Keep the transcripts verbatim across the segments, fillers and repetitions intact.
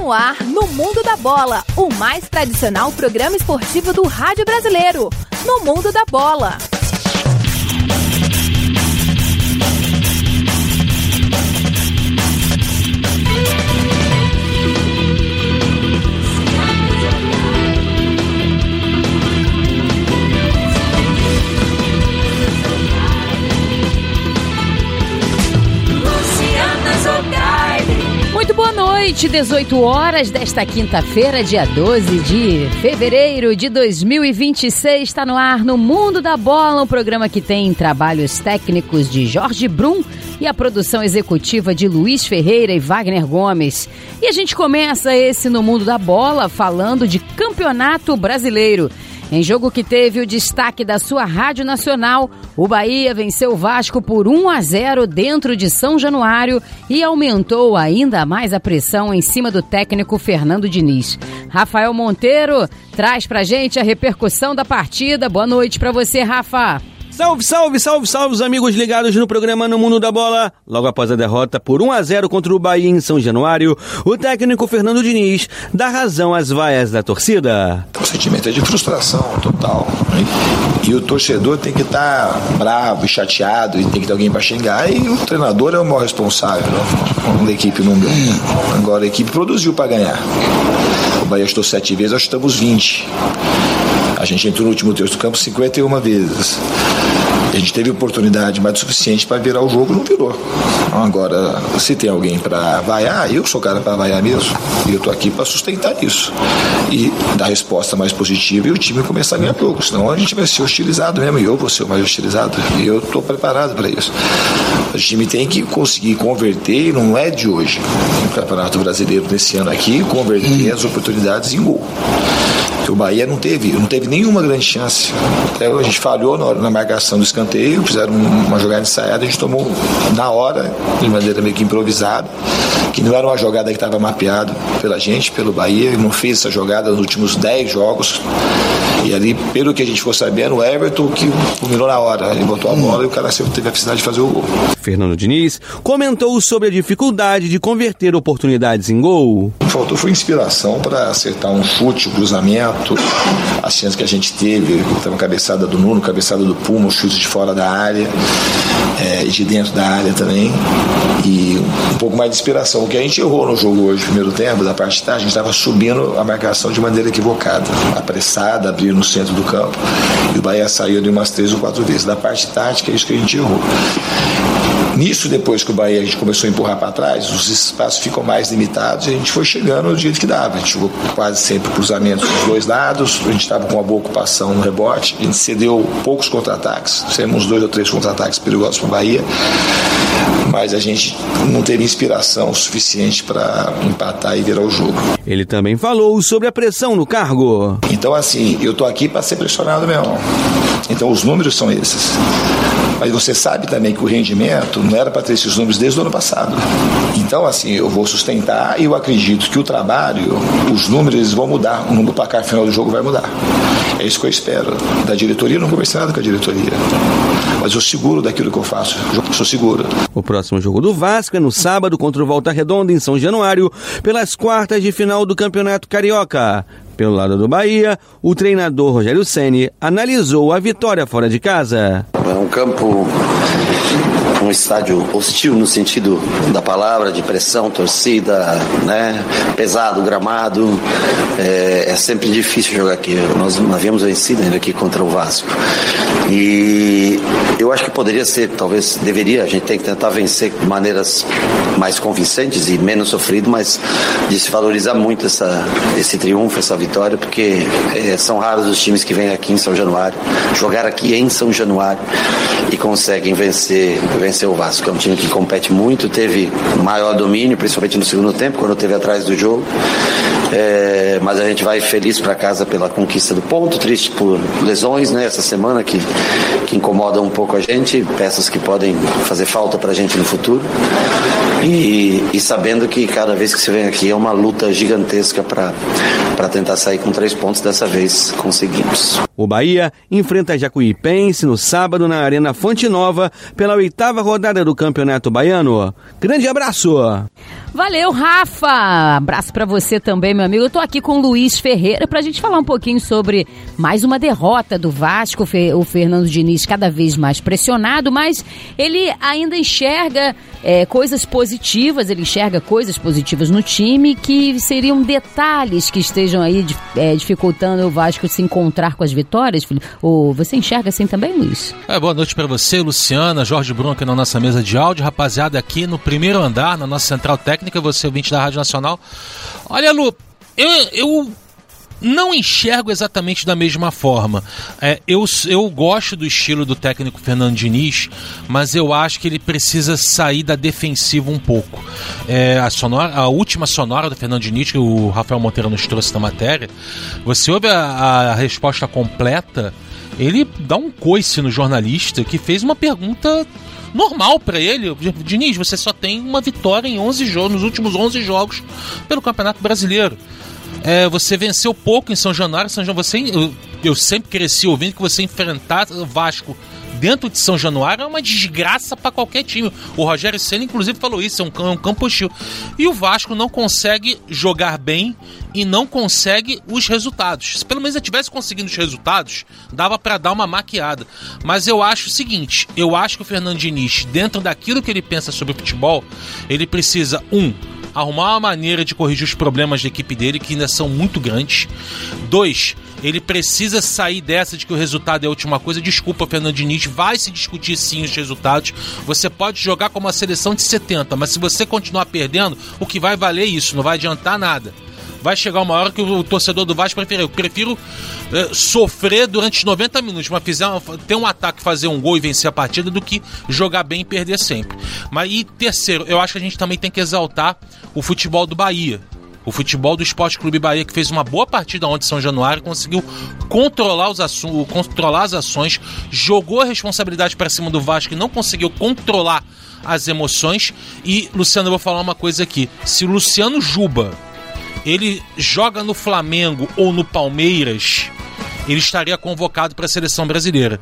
no ar, no Mundo da Bola, o mais tradicional programa esportivo do rádio brasileiro. No Mundo da Bola. Muito boa noite, dezoito horas desta quinta-feira, dia doze de fevereiro de dois mil e vinte e seis, está no ar no Mundo da Bola, um programa que tem trabalhos técnicos de Jorge Brum e a produção executiva de Luiz Ferreira e Wagner Gomes. E a gente começa esse No Mundo da Bola falando de Campeonato Brasileiro. Em jogo que teve o destaque da sua Rádio Nacional, o Bahia venceu o Vasco por um a zero dentro de São Januário e aumentou ainda mais a pressão em cima do técnico Fernando Diniz. Rafael Monteiro traz pra gente a repercussão da partida. Boa noite pra você, Rafa. Salve, salve, salve, salve os amigos ligados no programa No Mundo da Bola. Logo após a derrota por um a zero contra o Bahia em São Januário, o técnico Fernando Diniz dá razão às vaias da torcida. O sentimento é de frustração total. E o torcedor tem que estar bravo e chateado e tem que ter alguém para xingar. E o treinador é o maior responsável. A equipe não ganha. Agora a equipe produziu para ganhar. O Bahia chutou sete vezes, nós chutamos vinte. A gente entrou no último terço do campo cinquenta e uma vezes. A gente teve oportunidade mais do suficiente para virar o jogo, não virou. Agora, se tem alguém para vaiar, eu sou o cara para vaiar mesmo. E eu estou aqui para sustentar isso. E dar resposta mais positiva e o time começar a ganhar jogo. Senão a gente vai ser hostilizado mesmo. E eu vou ser o mais hostilizado. E eu estou preparado para isso. O time tem que conseguir converter, e não é de hoje, no Campeonato Brasileiro nesse ano aqui, converter as oportunidades em gol. O Bahia não teve, não teve nenhuma grande chance. Até a gente falhou na, hora, na marcação do escanteio, fizeram uma jogada ensaiada, a gente tomou na hora, de maneira meio que improvisada, que não era uma jogada que estava mapeada pela gente, pelo Bahia, não fez essa jogada nos últimos dez jogos. E ali, pelo que a gente ficou sabendo, o Everton que culminou na hora, ele botou a bola e o cara sempre teve a necessidade de fazer o gol. Fernando Diniz comentou sobre a dificuldade de converter oportunidades em gol. O que faltou foi inspiração para acertar um chute, um cruzamento. As chances que a gente teve, uma cabeçada do Nuno, cabeçada do Puma, chute de fora da área, é, de dentro da área também, e um pouco mais de inspiração. O que a gente errou no jogo hoje, no primeiro tempo, da parte de trás, a gente estava subindo a marcação de maneira equivocada, apressada, abrindo no centro do campo, e o Bahia saiu de umas três ou quatro vezes. Da parte tática, é isso que a gente errou. Nisso, depois que o Bahia a gente começou a empurrar para trás, os espaços ficam mais limitados e a gente foi chegando do jeito que dava. A gente jogou quase sempre cruzamentos dos dois lados, a gente estava com uma boa ocupação no rebote, a gente cedeu poucos contra-ataques, fizemos uns dois ou três contra-ataques perigosos para o Bahia, mas a gente não teve inspiração suficiente para empatar e virar o jogo. Ele também falou sobre a pressão no cargo. Então, assim, eu estou aqui para ser pressionado mesmo. Então, os números são esses. Mas você sabe também que o rendimento não era para ter esses números desde o ano passado. Então, assim, eu vou sustentar e eu acredito que o trabalho, os números vão mudar. O número do placar final do jogo vai mudar. É isso que eu espero. Da diretoria, eu não conversei nada com a diretoria. Mas eu seguro daquilo que eu faço. Eu sou seguro. O próximo jogo do Vasco é no sábado contra o Volta Redonda, em São Januário, pelas quartas de final do Campeonato Carioca. Pelo lado do Bahia, o treinador Rogério Ceni analisou a vitória fora de casa. É um campo, um estádio hostil no sentido da palavra, de pressão, torcida, né? Pesado, gramado. É, é sempre difícil jogar aqui. Nós não havíamos vencido ainda aqui contra o Vasco. E eu acho que poderia ser, talvez deveria, a gente tem que tentar vencer de maneiras mais convincentes e menos sofrido, mas de se valorizar muito essa, esse triunfo, essa vitória, porque é, são raros os times que vêm aqui em São Januário, jogar aqui em São Januário e conseguem vencer, vencer o Vasco. É um time que compete muito, teve maior domínio, principalmente no segundo tempo, quando teve atrás do jogo. É, mas a gente vai feliz para casa pela conquista do ponto, triste por lesões, né, essa semana que, que incomodam um pouco a gente, peças que podem fazer falta para a gente no futuro. E, e sabendo que cada vez que você vem aqui é uma luta gigantesca para tentar sair com três pontos. Dessa vez conseguimos. O Bahia enfrenta Jacuipense no sábado na Arena Fonte Nova pela oitava rodada do Campeonato Baiano. Grande abraço! Valeu, Rafa! Abraço pra você também, meu amigo. Eu tô aqui com o Luiz Ferreira pra gente falar um pouquinho sobre mais uma derrota do Vasco. O Fernando Diniz cada vez mais pressionado, mas ele ainda enxerga é, coisas positivas, ele enxerga coisas positivas no time que seriam detalhes que estejam aí é, dificultando o Vasco se encontrar com as vitórias. Ou você enxerga assim também, Luiz? É, boa noite pra você, Luciana, Jorge Bruno aqui na nossa mesa de áudio. Rapaziada, aqui no primeiro andar, na nossa central técnica, você ouvinte da Rádio Nacional. Olha, Lu, eu, eu não enxergo exatamente da mesma forma. É, eu, eu gosto do estilo do técnico Fernando Diniz, mas eu acho que ele precisa sair da defensiva um pouco. É, a, sonora, a última sonora do Fernando Diniz, que o Rafael Monteiro nos trouxe da matéria, você ouve a, a resposta completa, ele dá um coice no jornalista que fez uma pergunta normal pra ele. Diniz, você só tem uma vitória em onze jogos, nos últimos onze jogos pelo Campeonato Brasileiro. É, você venceu pouco em São Januário. São Januário você, eu, eu sempre cresci ouvindo que você enfrentar o Vasco dentro de São Januário é uma desgraça para qualquer time. O Rogério Ceni inclusive falou isso, é um, um campo hostil. E o Vasco não consegue jogar bem e não consegue os resultados. Se pelo menos ele tivesse conseguindo os resultados, dava para dar uma maquiada. Mas eu acho o seguinte, eu acho que o Fernando Diniz, dentro daquilo que ele pensa sobre o futebol, ele precisa, um, arrumar uma maneira de corrigir os problemas da equipe dele, que ainda são muito grandes. Dois, ele precisa sair dessa de que o resultado é a última coisa. Desculpa, Fernando Diniz, vai se discutir sim os resultados. Você pode jogar como uma seleção de setenta, mas se você continuar perdendo, o que vai valer é isso, não vai adiantar nada. Vai chegar uma hora que o torcedor do Vasco prefere. Eu prefiro é, sofrer durante os noventa minutos, mas fizer, ter um ataque, fazer um gol e vencer a partida, do que jogar bem e perder sempre. Mas, e terceiro, eu acho que a gente também tem que exaltar o futebol do Bahia. O futebol do Esporte Clube Bahia, que fez uma boa partida ontem em São Januário, conseguiu controlar, os assu- controlar as ações, jogou a responsabilidade para cima do Vasco e não conseguiu controlar as emoções. E, Luciano, eu vou falar uma coisa aqui. Se o Luciano Juba ele joga no Flamengo ou no Palmeiras, ele estaria convocado para a seleção brasileira.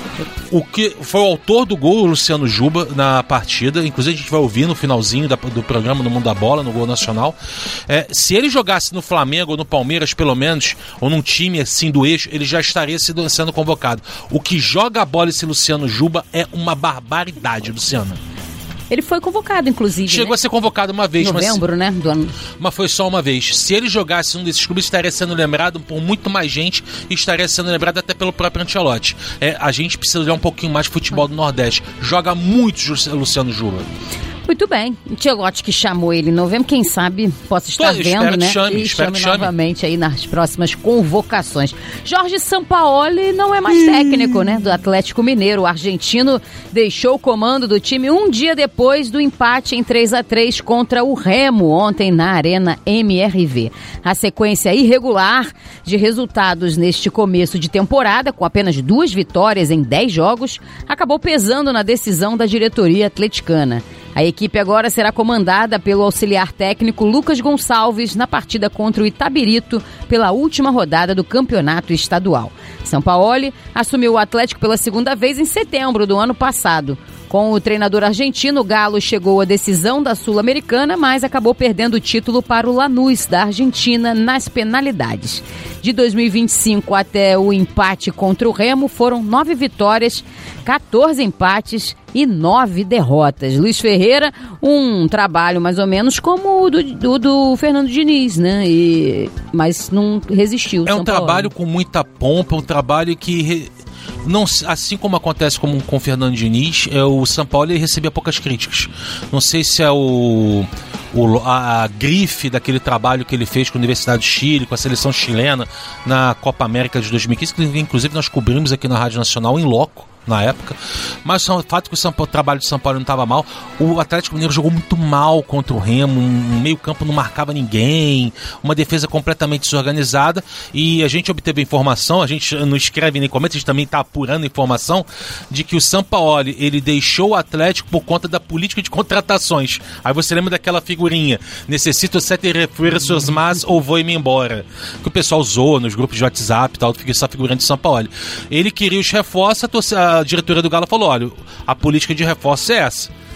O que foi o autor do gol, o Luciano Juba, na partida, inclusive a gente vai ouvir no finalzinho da, do programa no Mundo da Bola, no Gol Nacional. É, se ele jogasse no Flamengo ou no Palmeiras, pelo menos, ou num time assim do eixo, ele já estaria sendo, sendo convocado. O que joga a bola esse Luciano Juba é uma barbaridade, Luciano. Ele foi convocado, inclusive. Chegou né? a ser convocado uma vez. Novembro, mas, né? Do ano. Mas foi só uma vez. Se ele jogasse um desses clubes, estaria sendo lembrado por muito mais gente e estaria sendo lembrado até pelo próprio Ancelotti. É, a gente precisa olhar um pouquinho mais de futebol do Nordeste. Joga muito Luciano Juba. Muito bem. O Ancelotti que chamou ele em novembro, quem sabe possa estar Pô, vendo, né? Chame, e chame, que chame novamente aí nas próximas convocações. Jorge Sampaoli não é mais técnico, né? Do Atlético Mineiro. O argentino deixou o comando do time um dia depois do empate em três a três contra o Remo, ontem na Arena M R V. A sequência irregular de resultados neste começo de temporada, com apenas duas vitórias em dez jogos, acabou pesando na decisão da diretoria atleticana. A equipe agora será comandada pelo auxiliar técnico Lucas Gonçalves na partida contra o Itabirito pela última rodada do campeonato estadual. Sampaoli assumiu o Atlético pela segunda vez em setembro do ano passado. Com o treinador argentino, o Galo chegou à decisão da Sul-Americana, mas acabou perdendo o título para o Lanús, da Argentina, nas penalidades. De dois mil e vinte e cinco até o empate contra o Remo, foram nove vitórias, quatorze empates e nove derrotas. Luiz Ferreira, um trabalho mais ou menos como o do, do, do Fernando Diniz, né? E, mas não resistiu. É um trabalho com muita pompa, um trabalho que... Re... Não, assim como acontece com, com o Fernando Diniz, é, o Sampaoli recebia poucas críticas. Não sei se é o, o, a, a grife daquele trabalho que ele fez com a Universidade do Chile, com a seleção chilena na Copa América de dois mil e quinze, que inclusive nós cobrimos aqui na Rádio Nacional em loco na época, mas o fato que o, São Paulo, o trabalho de São Paulo não estava mal. O Atlético Mineiro jogou muito mal contra o Remo, um meio campo não marcava ninguém, uma defesa completamente desorganizada, e a gente obteve informação, a gente não escreve nem comenta, a gente também está apurando informação de que o Sampaoli, ele deixou o Atlético por conta da política de contratações. Aí você lembra daquela figurinha, necessito sete reforços mais ou vou-me embora, que o pessoal usou nos grupos de WhatsApp e tal, fica essa figurinha de Sampaoli. Ele queria os reforços, a a diretoria do Galo falou, olha, a política de reforço é essa.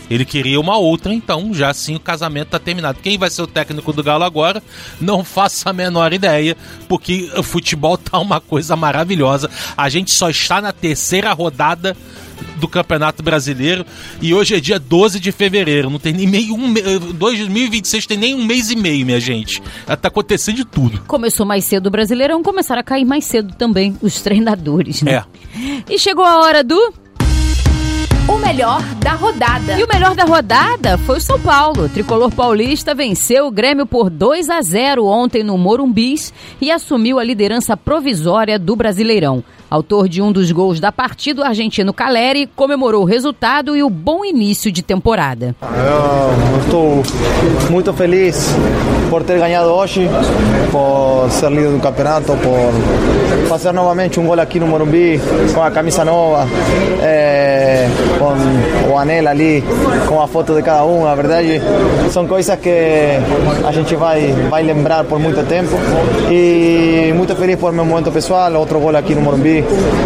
Ele queria uma outra, então já assim o casamento está terminado. Quem vai ser o técnico do Galo agora? Não faço a menor ideia, porque o futebol tá uma coisa maravilhosa. A gente só está na terceira rodada do Campeonato Brasileiro e hoje é dia doze de fevereiro, não tem nem meio um dois mil e vinte e seis tem nem um mês e meio, minha gente. Tá acontecendo de tudo. Começou mais cedo o Brasileirão, começaram a cair mais cedo também os treinadores, né? É. E chegou a hora do... O melhor da rodada. E o melhor da rodada foi o São Paulo. O tricolor paulista venceu o Grêmio por dois a zero ontem no Morumbis e assumiu a liderança provisória do Brasileirão. Autor de um dos gols da partida, o argentino Caleri comemorou o resultado e o bom início de temporada. Eu estou muito feliz por ter ganhado hoje, por ser líder do campeonato, por fazer novamente um gol aqui no Morumbi com a camisa nova, é, com o anel ali, com a foto de cada um. Na verdade, são coisas que a gente vai, vai lembrar por muito tempo. E muito feliz por meu momento pessoal, outro gol aqui no Morumbi.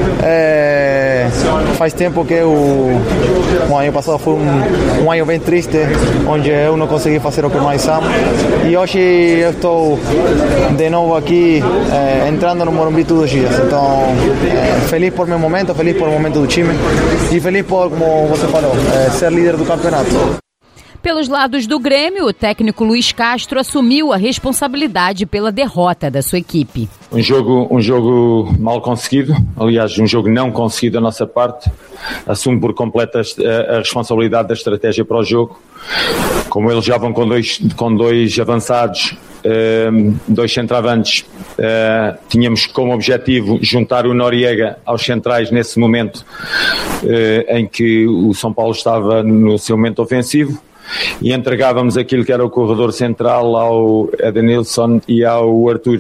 É, faz tempo que o, o ano passado foi um, um ano bem triste, onde eu não consegui fazer o que nós amo. E hoje eu estou de novo aqui, é, entrando no Morumbi todos os dias. Então, é, feliz por meu momento, feliz por o momento do time e feliz por, como você falou, é, ser líder do campeonato. Pelos lados do Grêmio, o técnico Luiz Castro assumiu a responsabilidade pela derrota da sua equipe. Um jogo, um jogo mal conseguido, aliás, um jogo não conseguido da nossa parte. Assumo por completo a, a responsabilidade da estratégia para o jogo. Como eles já vão com dois, com dois avançados, um, dois centroavantes, uh, tínhamos como objetivo juntar o Noriega aos centrais nesse momento uh, em que o São Paulo estava no seu momento ofensivo. E entregávamos aquilo que era o corredor central ao Edenilson e ao Arthur,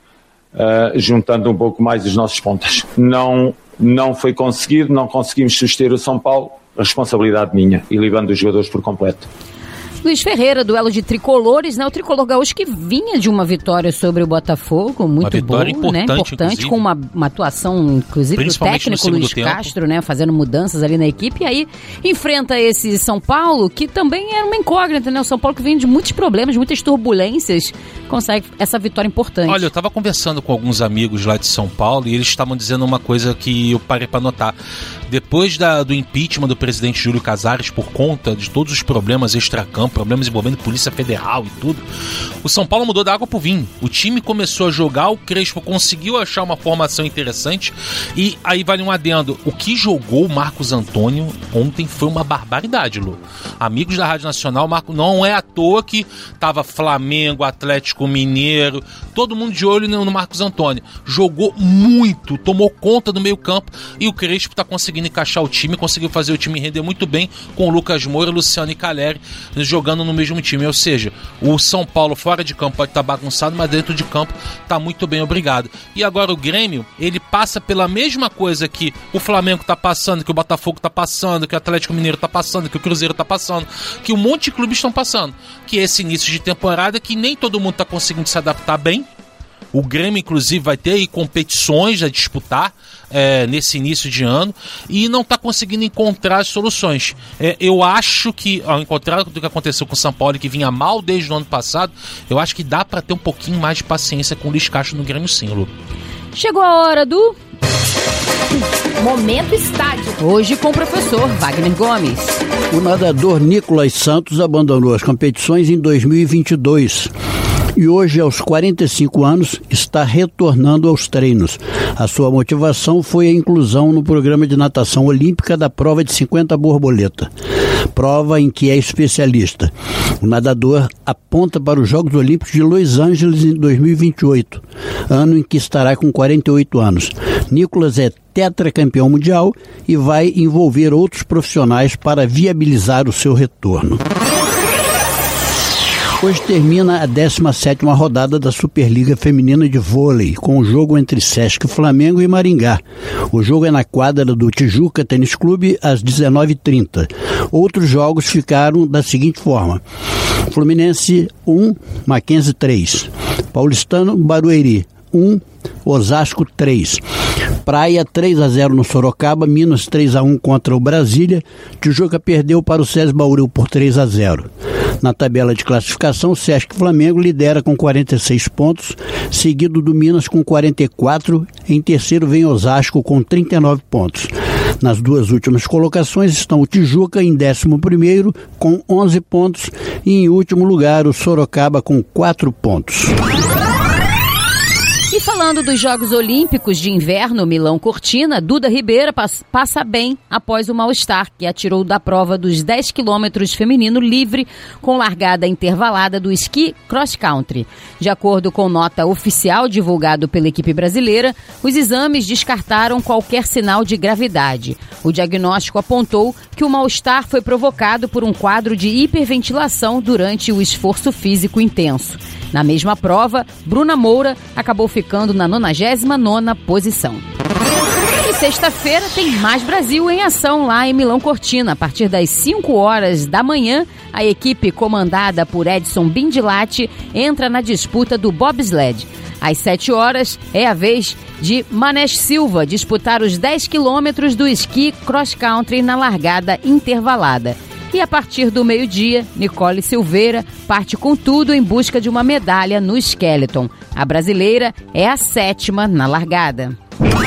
uh, juntando um pouco mais os nossos pontas. Não, não foi conseguido, não conseguimos suster o São Paulo, a responsabilidade minha, e levando os jogadores por completo. Luiz Ferreira, duelo de tricolores, né? O tricolor gaúcho que vinha de uma vitória sobre o Botafogo, muito boa, né? Importante, com uma, uma atuação, inclusive, do técnico Luiz tempo. Castro, né? Fazendo mudanças ali na equipe. E aí enfrenta esse São Paulo, que também era uma incógnita, né? O São Paulo que vinha de muitos problemas, muitas turbulências, consegue essa vitória importante. Olha, eu estava conversando com alguns amigos lá de São Paulo e eles estavam dizendo uma coisa que eu parei para notar. Depois da, do impeachment do presidente Júlio Casares, por conta de todos os problemas extracampo, problemas envolvendo Polícia Federal e tudo, o São Paulo mudou da água pro vinho. O time começou a jogar, o Crespo conseguiu achar uma formação interessante e aí vale um adendo. O que jogou o Marcos Antônio ontem foi uma barbaridade, Lu. Amigos da Rádio Nacional, Marco, não é à toa que tava Flamengo, Atlético Mineiro, todo mundo de olho no Marcos Antônio. Jogou muito, tomou conta do meio campo e o Crespo tá conseguindo encaixar o time, conseguiu fazer o time render muito bem com o Lucas Moura, Luciano e Caleri jogando no mesmo time, ou seja, o São Paulo fora de campo pode estar bagunçado, mas dentro de campo está muito bem, obrigado. E agora o Grêmio, ele passa pela mesma coisa que o Flamengo está passando, que o Botafogo está passando, que o Atlético Mineiro está passando, que o Cruzeiro está passando, que um monte de clubes estão passando, que é esse início de temporada que nem todo mundo está conseguindo se adaptar bem. O Grêmio, inclusive, vai ter aí competições a disputar é, nesse início de ano e não está conseguindo encontrar as soluções. É, eu acho que, ao contrário do que aconteceu com o São Paulo, que vinha mal desde o ano passado, eu acho que dá para ter um pouquinho mais de paciência com o Luiz Castro no Grêmio, sim, Lu. Chegou a hora do... Momento Estádio. Hoje com o professor Wagner Gomes. O nadador Nicolas Santos abandonou as competições em dois mil e vinte e dois. E hoje, aos quarenta e cinco anos, está retornando aos treinos. A sua motivação foi a inclusão no programa de natação olímpica da prova de cinquenta borboleta, prova em que é especialista. O nadador aponta para os Jogos Olímpicos de Los Angeles em dois mil e vinte e oito, ano em que estará com quarenta e oito anos. Nicolas é tetracampeão mundial e vai envolver outros profissionais para viabilizar o seu retorno. Hoje termina a décima sétima rodada da Superliga Feminina de Vôlei, com o jogo entre Sesc Flamengo e Maringá. O jogo é na quadra do Tijuca Tênis Clube, às dezenove e trinta. Outros jogos ficaram da seguinte forma: Fluminense um, Mackenzie três. Paulistano, Barueri um, Osasco três. Praia três a zero no Sorocaba, Minas três a um contra o Brasília, Tijuca perdeu para o SESI Bauru por três a zero. Na tabela de classificação, o Sesc Flamengo lidera com quarenta e seis pontos, seguido do Minas com quarenta e quatro, em terceiro vem Osasco com trinta e nove pontos. Nas duas últimas colocações estão o Tijuca em décimo primeiro com onze pontos e em último lugar o Sorocaba com quatro pontos. E falando dos Jogos Olímpicos de Inverno Milão-Cortina, Duda Ribeira passa bem após o mal-estar que atirou da prova dos dez quilômetros feminino livre com largada intervalada do esqui cross-country. De acordo com nota oficial divulgado pela equipe brasileira, os exames descartaram qualquer sinal de gravidade. O diagnóstico apontou que o mal-estar foi provocado por um quadro de hiperventilação durante o esforço físico intenso. Na mesma prova, Bruna Moura acabou ficando na nonagésima nona posição. E sexta-feira tem mais Brasil em ação lá em Milão Cortina. A partir das cinco horas da manhã, a equipe comandada por Edson Bindilatti entra na disputa do bobsled. Às sete horas é a vez de Manesh Silva disputar os dez quilômetros do esqui cross-country na largada intervalada. E a partir do meio-dia, Nicole Silveira parte com tudo em busca de uma medalha no skeleton. A brasileira é a sétima na largada.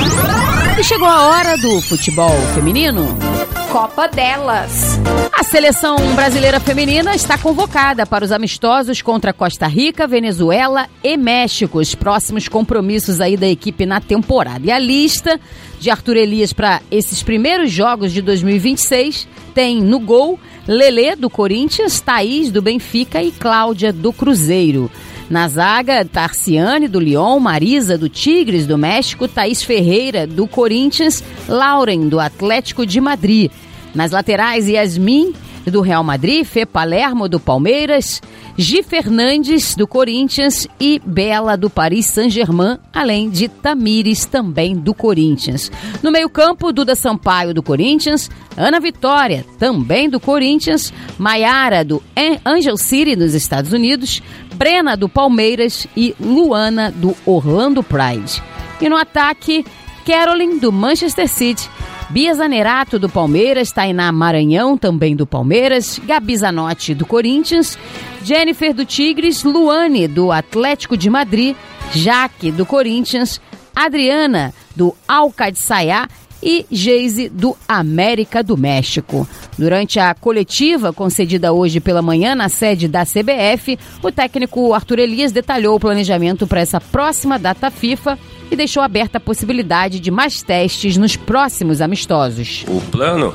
E chegou a hora do futebol feminino. Copa delas. A seleção brasileira feminina está convocada para os amistosos contra Costa Rica, Venezuela e México, os próximos compromissos aí da equipe na temporada. E a lista de Arthur Elias para esses primeiros jogos de dois mil e vinte e seis tem no gol Lelê do Corinthians, Thaís do Benfica e Cláudia do Cruzeiro. Na zaga, Tarciane do Lyon, Marisa do Tigres do México, Thaís Ferreira do Corinthians, Lauren do Atlético de Madrid. Nas laterais, Yasmin do Real Madrid, Fê Palermo do Palmeiras, Gi Fernandes do Corinthians e Bela do Paris Saint-Germain, além de Tamires também do Corinthians. No meio-campo, Duda Sampaio do Corinthians, Ana Vitória também do Corinthians, Maiara do Angel City dos Estados Unidos, Brena do Palmeiras e Luana do Orlando Pride. E no ataque, Caroline do Manchester City, Bia Zanerato do Palmeiras, Tainá Maranhão também do Palmeiras, Gabi Zanotti do Corinthians, Jennifer do Tigres, Luane do Atlético de Madrid, Jaque do Corinthians, Adriana do Alcadissaiá e Geise do América do México. Durante a coletiva concedida hoje pela manhã na sede da C B F, o técnico Arthur Elias detalhou o planejamento para essa próxima data FIFA e deixou aberta a possibilidade de mais testes nos próximos amistosos. O plano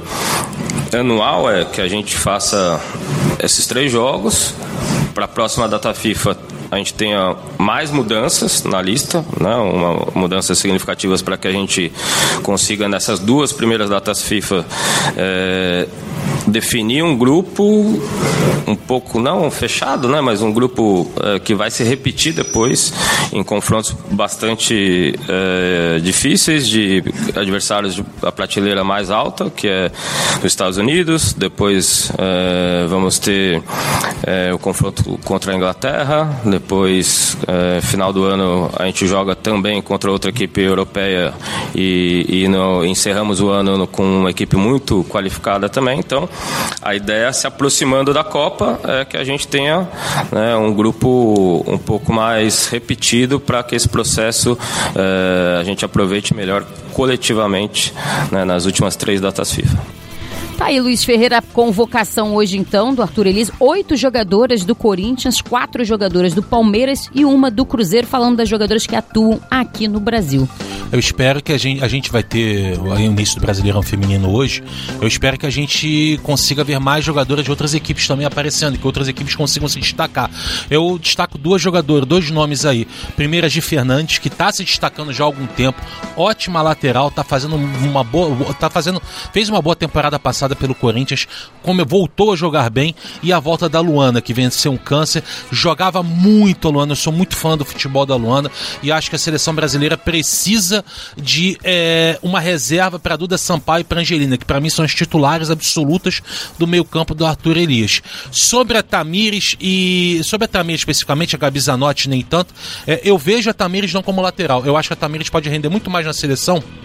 anual é que a gente faça esses três jogos. Para a próxima data FIFA a gente tenha mais mudanças na lista, né? Uma, mudanças significativas para que a gente consiga nessas duas primeiras datas FIFA é, definir um grupo um pouco, não fechado, né? Mas um grupo é, que vai se repetir depois em confrontos bastante é, difíceis de adversários da prateleira mais alta, que é os Estados Unidos. Depois é, vamos ter é, o confronto contra a Inglaterra. Depois, é, final do ano, a gente joga também contra outra equipe europeia e, e no, encerramos o ano com uma equipe muito qualificada também. Então, a ideia, se aproximando da Copa, é que a gente tenha, né, um grupo um pouco mais repetido para que esse processo é, a gente aproveite melhor coletivamente, né, nas últimas três datas FIFA. Tá aí, Luiz Ferreira, a convocação hoje então do Arthur Elias, oito jogadoras do Corinthians, quatro jogadoras do Palmeiras e uma do Cruzeiro, falando das jogadoras que atuam aqui no Brasil. Eu espero que a gente, a gente vai ter o início do Brasileirão Feminino hoje. Eu espero que a gente consiga ver mais jogadoras de outras equipes também aparecendo, que outras equipes consigam se destacar. Eu destaco duas jogadoras, dois nomes aí. Primeira, Gi Fernandes, que está se destacando já há algum tempo, ótima lateral, tá fazendo uma boa, tá fazendo, fez uma boa temporada passada pelo Corinthians, como voltou a jogar bem. E a volta da Luana, que venceu um câncer, jogava muito a Luana. Eu sou muito fã do futebol da Luana e acho que a seleção brasileira precisa de é, uma reserva para Duda Sampaio e para Angelina, que para mim são as titulares absolutas do meio campo do Arthur Elias. Sobre a Tamires e sobre a Tamires especificamente, a Gabi Zanotti nem tanto, é, eu vejo a Tamires não como lateral. Eu acho que a Tamires pode render muito mais na seleção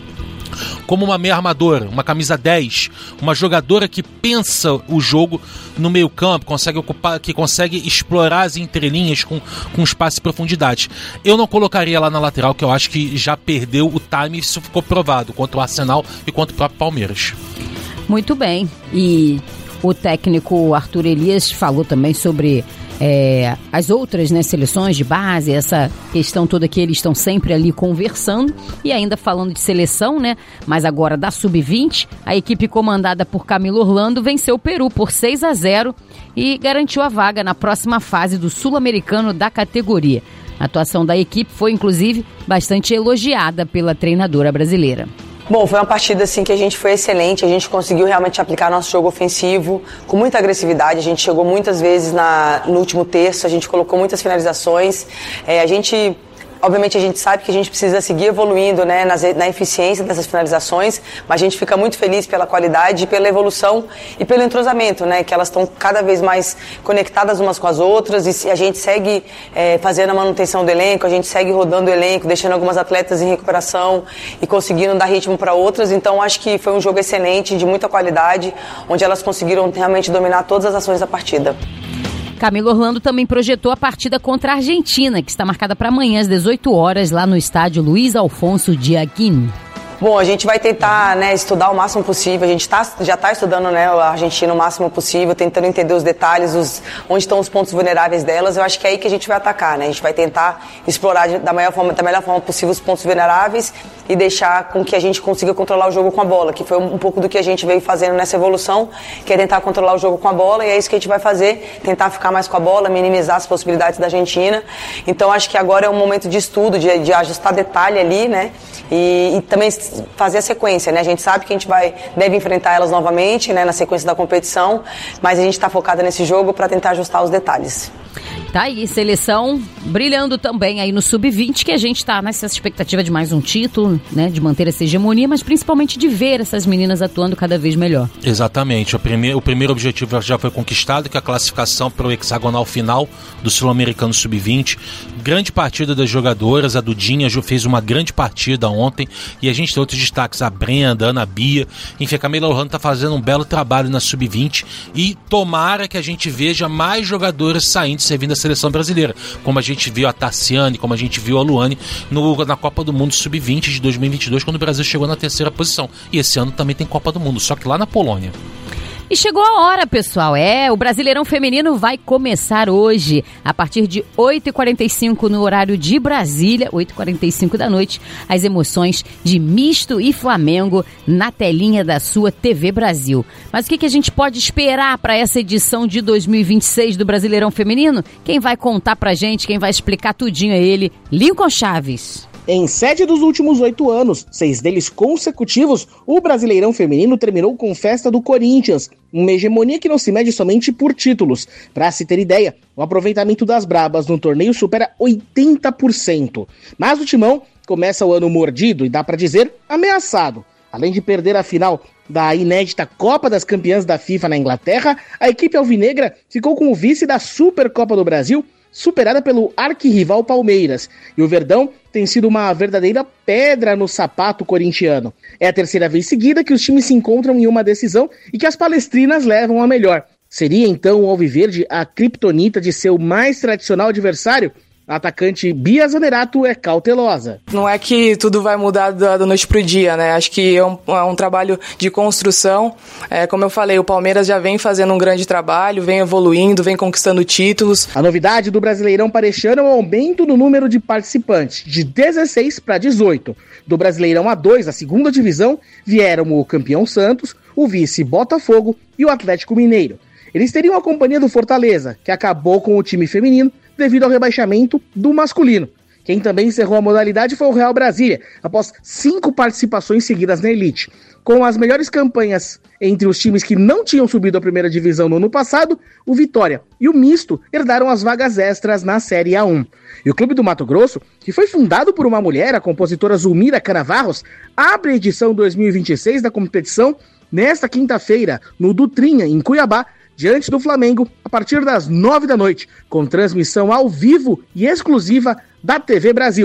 como uma meia armadora, uma camisa dez, uma jogadora que pensa o jogo no meio campo, consegue ocupar, que consegue explorar as entrelinhas com, com espaço e profundidade. Eu não colocaria ela na lateral, que eu acho que já perdeu o time, isso ficou provado contra o Arsenal e contra o próprio Palmeiras. Muito bem, e o técnico Arthur Elias falou também sobre é, as outras, né, seleções de base, essa questão toda que eles estão sempre ali conversando, e ainda falando de seleção, né, mas agora da sub vinte, a equipe comandada por Camilo Orlando venceu o Peru por seis a zero e garantiu a vaga na próxima fase do Sul-Americano da categoria. A atuação da equipe foi, inclusive, bastante elogiada pela treinadora brasileira. Bom, foi uma partida assim que a gente foi excelente, a gente conseguiu realmente aplicar nosso jogo ofensivo com muita agressividade, a gente chegou muitas vezes na, no último terço, a gente colocou muitas finalizações, é, a gente... Obviamente a gente sabe que a gente precisa seguir evoluindo, né, nas, na eficiência dessas finalizações, mas a gente fica muito feliz pela qualidade, pela evolução e pelo entrosamento, né, que elas estão cada vez mais conectadas umas com as outras, e a gente segue é, fazendo a manutenção do elenco, a gente segue rodando o elenco, deixando algumas atletas em recuperação e conseguindo dar ritmo para outras. Então acho que foi um jogo excelente, de muita qualidade, onde elas conseguiram realmente dominar todas as ações da partida. Camilo Orlando também projetou a partida contra a Argentina, que está marcada para amanhã às dezoito horas, lá no estádio Luiz Alfonso de Aguín. Bom, a gente vai tentar, né, estudar o máximo possível, a gente tá, já está estudando, né, a Argentina o máximo possível, tentando entender os detalhes, os, onde estão os pontos vulneráveis delas. Eu acho que é aí que a gente vai atacar, né, a gente vai tentar explorar da, maior forma, da melhor forma possível os pontos vulneráveis e deixar com que a gente consiga controlar o jogo com a bola, que foi um, um pouco do que a gente veio fazendo nessa evolução, que é tentar controlar o jogo com a bola, e é isso que a gente vai fazer, tentar ficar mais com a bola, minimizar as possibilidades da Argentina. Então acho que agora é um momento de estudo, de, de ajustar detalhe ali, né, e, e também fazer a sequência, né? A gente sabe que a gente vai, deve enfrentar elas novamente, né, na sequência da competição, mas a gente está focada nesse jogo para tentar ajustar os detalhes. Tá aí, seleção brilhando também aí no sub vinte, que a gente tá nessa expectativa de mais um título, né, de manter essa hegemonia, mas principalmente de ver essas meninas atuando cada vez melhor. Exatamente, o primeiro, o primeiro objetivo já foi conquistado, que é a classificação para o hexagonal final do Sul-Americano sub vinte. Grande partida das jogadoras, a Dudinha fez uma grande partida ontem, e a gente tem outros destaques, a Brenda, a Ana Bia, enfim, a Camila Orlando tá fazendo um belo trabalho na sub vinte, e tomara que a gente veja mais jogadoras saindo, servindo a seleção brasileira, como a gente viu a Tassiane, como a gente viu a Luane no, na Copa do Mundo sub vinte de dois mil e vinte e dois, quando o Brasil chegou na terceira posição. E esse ano também tem Copa do Mundo, só que lá na Polônia. E chegou a hora, pessoal. É, o Brasileirão Feminino vai começar hoje, a partir de oito e quarenta e cinco no horário de Brasília, oito e quarenta e cinco da noite, as emoções de Misto e Flamengo na telinha da sua T V Brasil. Mas o que, que a gente pode esperar para essa edição de dois mil e vinte e seis do Brasileirão Feminino? Quem vai contar pra gente, quem vai explicar tudinho é ele, Lincoln Chaves. Em sete dos últimos oito anos, seis deles consecutivos, o Brasileirão Feminino terminou com festa do Corinthians, uma hegemonia que não se mede somente por títulos. Para se ter ideia, o aproveitamento das brabas no torneio supera oitenta por cento. Mas o Timão começa o ano mordido e, dá para dizer, ameaçado. Além de perder a final da inédita Copa das Campeãs da FIFA na Inglaterra, a equipe alvinegra ficou com o vice da Supercopa do Brasil, superada pelo arquirrival Palmeiras, e o Verdão tem sido uma verdadeira pedra no sapato corintiano. É a terceira vez seguida que os times se encontram em uma decisão e que as palestrinas levam a melhor. Seria então o Alviverde a criptonita de seu mais tradicional adversário? A atacante Bia Zanerato é cautelosa. Não é que tudo vai mudar da, da noite pro dia, né? Acho que é um, é um trabalho de construção. É, como eu falei, o Palmeiras já vem fazendo um grande trabalho, vem evoluindo, vem conquistando títulos. A novidade do Brasileirão para este ano é o aumento do número de participantes, de dezesseis para dezoito. Do Brasileirão A dois, a segunda divisão, vieram o campeão Santos, o vice Botafogo e o Atlético Mineiro. Eles teriam a companhia do Fortaleza, que acabou com o time feminino devido ao rebaixamento do masculino. Quem também encerrou a modalidade foi o Real Brasília, após cinco participações seguidas na elite. Com as melhores campanhas entre os times que não tinham subido à primeira divisão no ano passado, o Vitória e o Misto herdaram as vagas extras na Série A um. E o Clube do Mato Grosso, que foi fundado por uma mulher, a compositora Zulmira Canavarros, abre a edição dois mil e vinte e seis da competição nesta quinta-feira, no Dutrinha, em Cuiabá, diante do Flamengo, a partir das nove da noite, com transmissão ao vivo e exclusiva da T V Brasil.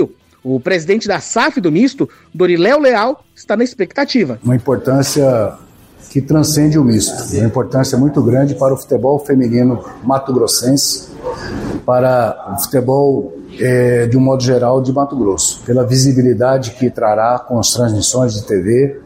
O presidente da S A F do misto, Doriléo Leal, está na expectativa. Uma importância que transcende o misto, uma importância muito grande para o futebol feminino mato-grossense, para o futebol é, de um modo geral de Mato Grosso, pela visibilidade que trará com as transmissões de T V,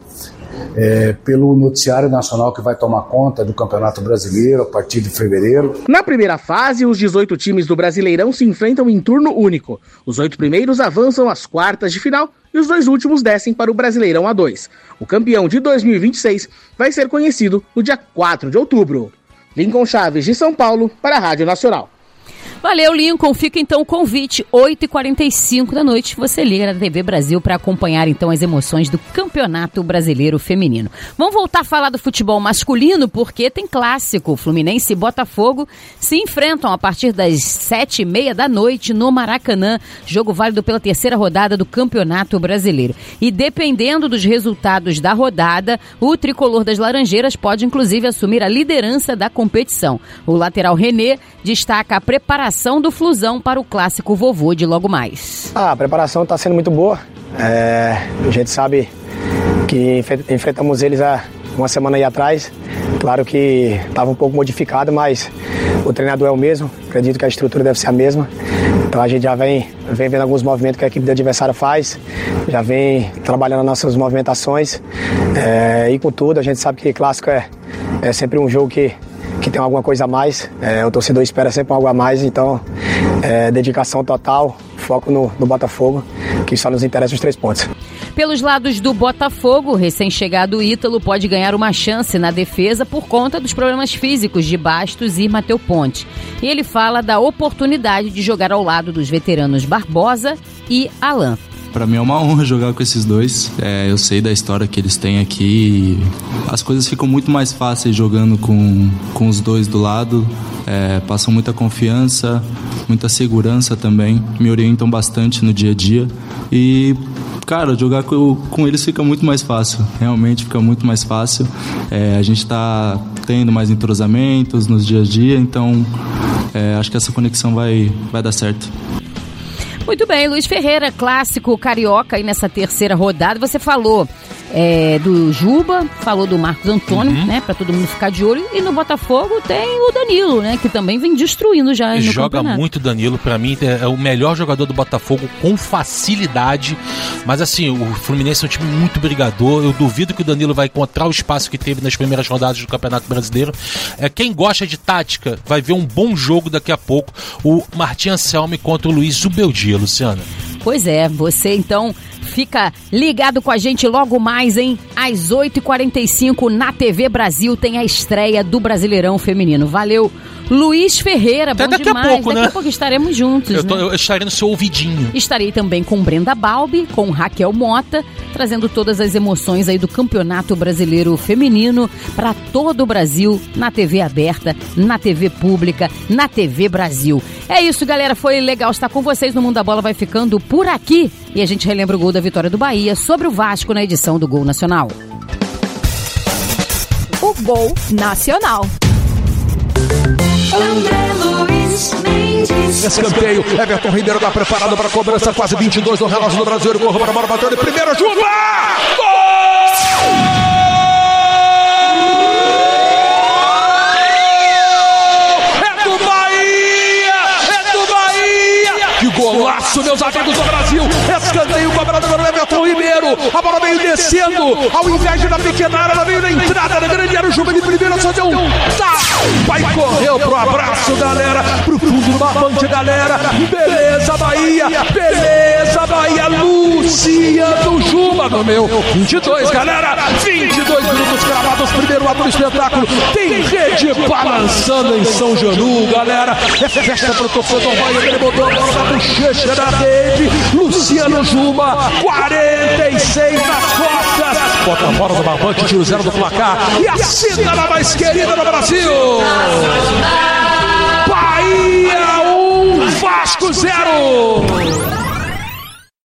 É, pelo noticiário nacional que vai tomar conta do Campeonato Brasileiro a partir de fevereiro. Na primeira fase, os dezoito times do Brasileirão se enfrentam em turno único. Os oito primeiros avançam às quartas de final e os dois últimos descem para o Brasileirão A dois. O campeão de dois mil e vinte e seis vai ser conhecido no dia quatro de outubro. Lincoln Chaves, de São Paulo, para a Rádio Nacional. Valeu, Lincoln. Fica então o convite, oito e quarenta e cinco da noite. Você liga na T V Brasil para acompanhar então as emoções do Campeonato Brasileiro Feminino. Vamos voltar a falar do futebol masculino, porque tem clássico. Fluminense e Botafogo se enfrentam a partir das sete e meia da noite no Maracanã. Jogo válido pela terceira rodada do Campeonato Brasileiro. E dependendo dos resultados da rodada, o tricolor das Laranjeiras pode inclusive assumir a liderança da competição. O lateral René destaca a preparação do Flusão para o clássico vovô de logo mais. Ah, a preparação está sendo muito boa. É, a gente sabe que enfrentamos eles há uma semana aí atrás. Claro que estava um pouco modificado, mas o treinador é o mesmo. Acredito que a estrutura deve ser a mesma. Então a gente já vem, vem vendo alguns movimentos que a equipe do adversário faz, já vem trabalhando nas nossas movimentações. É, e com tudo, a gente sabe que clássico é, é sempre um jogo que que tem alguma coisa a mais, é, o torcedor espera sempre algo a mais, então é, dedicação total, foco no, no Botafogo, que só nos interessa os três pontos. Pelos lados do Botafogo, o recém-chegado Ítalo pode ganhar uma chance na defesa por conta dos problemas físicos de Bastos e Mateu Ponte. E ele fala da oportunidade de jogar ao lado dos veteranos Barbosa e Alain. Para mim é uma honra jogar com esses dois. É, eu sei da história que eles têm aqui. As coisas ficam muito mais fáceis jogando com, com os dois do lado. É, passam muita confiança, muita segurança também. Me orientam bastante no dia a dia. E, cara, jogar com, com eles fica muito mais fácil. Realmente fica muito mais fácil. É, a gente está tendo mais entrosamentos nos dia a dia. Então, é, acho que essa conexão vai, vai dar certo. Muito bem, Luiz Ferreira, clássico carioca aí nessa terceira rodada. Você falou é, do Juba, falou do Marcos Antônio, uhum. né, pra todo mundo ficar de olho. E no Botafogo tem o Danilo, né, que também vem destruindo já no Joga campeonato. muito Danilo, pra mim é o melhor jogador do Botafogo com facilidade. Mas assim, o Fluminense é um time muito brigador. Eu duvido que o Danilo vai encontrar o espaço que teve nas primeiras rodadas do Campeonato Brasileiro. É, quem gosta de tática vai ver um bom jogo daqui a pouco. O Martim Anselmi contra o Luiz Zubeldia, Luciana. Pois é, você então fica ligado com a gente logo mais, hein? Às oito e quarenta e cinco na T V Brasil tem a estreia do Brasileirão Feminino. Valeu, Luiz Ferreira, Até bom daqui demais. A pouco, daqui né? a pouco estaremos juntos, eu, tô, né? eu estarei no seu ouvidinho. Estarei também com Brenda Balbi, com Raquel Mota, trazendo todas as emoções aí do Campeonato Brasileiro Feminino para todo o Brasil, na T V aberta, na T V pública, na T V Brasil. É isso, galera, foi legal estar com vocês. No Mundo da Bola vai ficando por aqui e a gente relembra o gol da vitória do Bahia sobre o Vasco na edição do Gol Nacional. O Gol Nacional. André Luiz Mendes. Escanteio, Everton Ribeiro está preparado para a cobrança, quase vinte e dois no relógio do Brasil. Ele corre para a bola, bateu de primeira, Juba! Gol! É do Bahia! É do Bahia! Que golaço, meus amigos do Brasil! Escanteio cobrado pelo Everton Ribeiro. A bola veio descendo, ao invés de na pequena área, ela veio na entrada da grande área. O Juba de primeira só deu um tá! Vai, correu pro abraço, galera, pro fundo do barbante, galera. Beleza, Bahia, beleza, Bahia. Luciano Juba no meu vinte e dois, galera. vinte e dois minutos cravados, primeiro ato do espetáculo. Tem rede balançando em São Janu, galera. É festa pro torcedor Bahia, ele botou a bola na bochecha da rede. Luciano Juba, quarenta e seis nas costas. Bota a bola no barbante, tiro zero do placar. E assina na mais querida do Brasil. Bahia um, Vasco zero.